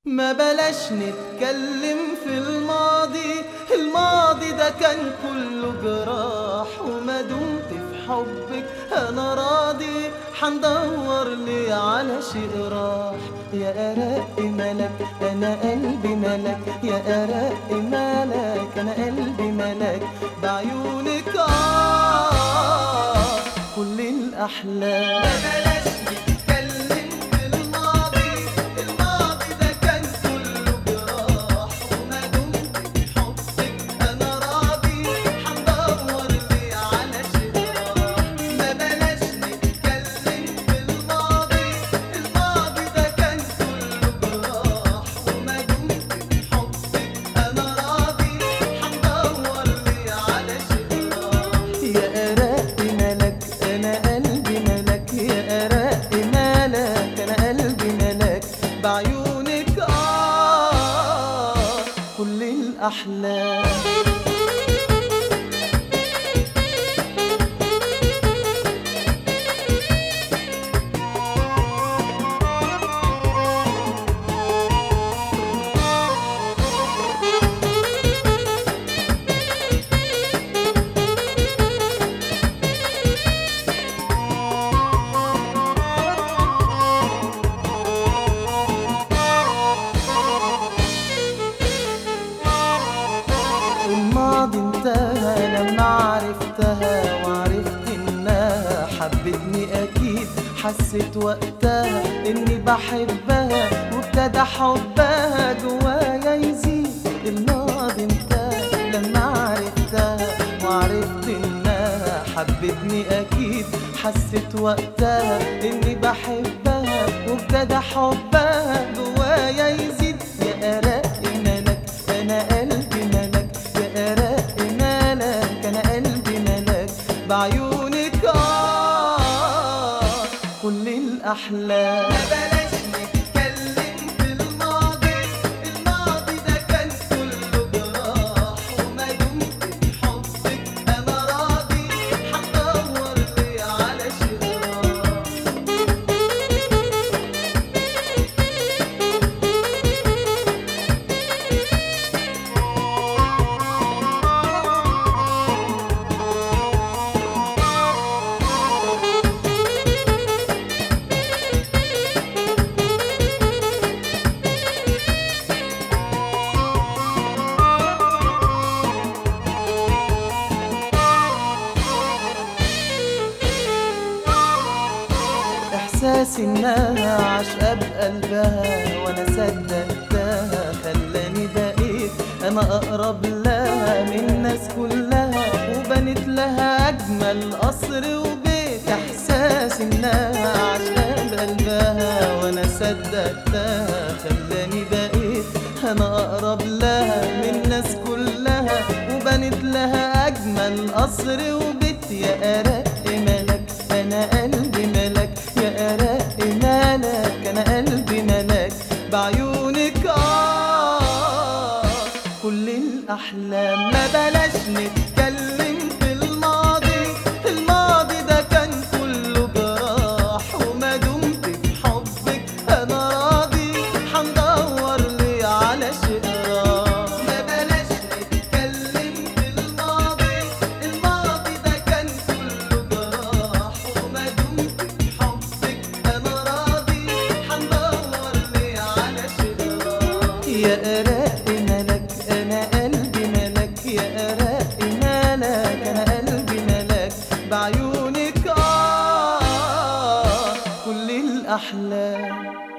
ما بلاش نتكلم في الماضي ده كان كله جراح، وما دمت في حبك انا راضي، حندور لي على شيء راح. يا أرق ملك انا قلبي ملك، يا أرق ملك انا قلبي ملك، بعيونك كل الأحلام. بعيونك كل الأحلام. الماضي انتهى لما عرفتها، وعرفت انها حبتني اكيد، حسيت وقتها اني بحبها، وابتدى حبها جوايا يزيد. الماضي انتهى لما عرفتها، وعرفت انها حبتني اكيد، حسيت وقتها اني بحبها، وابتدى حبها جوايا يزيد. يا أرق ملك انا قلبي ملك، يا أرق ملك انا قلبي ملك، بعيونك كل الأحلام. إحساس إنها عاشقة بقلبها وأنا صدقتها، خلاني بقيت أنا أقرب لها من الناس كلها، وبنت لها أجمل قصر وبيت. إحساس إنها عاشقة بقلبها وأنا صدقتها، خلاني بقيت أنا أقرب لها من الناس كلها، وبنت لها أجمل قصر وبيت. يا أرق ملك أنا قلبي ملك، يا أرق ملك أنا قلبي ملك، بعيونك كل الأحلام. ما بلاش نتكلم في الماضي ده كان كله جراح، وما دمت في حبك أنا راضي، حندور لي على شيء راح. ما بلاش نتكلم في الماضي ده كان كله جراح، وما دمت في حبك أنا راضي، حندور لي على شيء راح. يا أرق ملك أنا قلبي ملك، يا أرق ملك أنا قلبي ملك، بعيونك كل الأحلام.